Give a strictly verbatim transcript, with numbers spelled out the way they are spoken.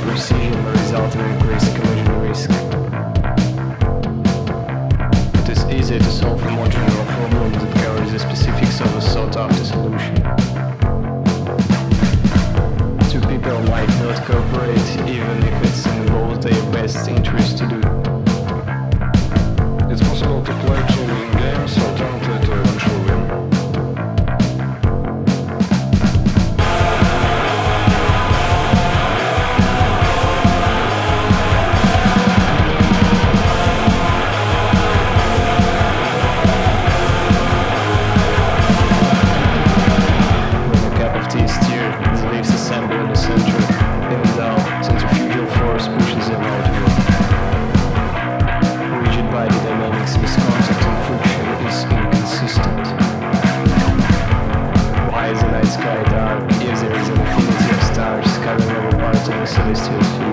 precision result in increased collision risk. It is easier to solve a more general problem that covers the specifics of a sought-after solution. Two people might not cooperate even if it's in both their best interest to do. It's possible to play two win games alternately to eventually win. When a cup of tea is stirred, the leaves assemble in the center, even though centrifugal force pushes them outward. Rigid body dynamics with contact and friction is inconsistent. Why is the night sky dark if there is an infinity of stars covering every part of the celestial sphere?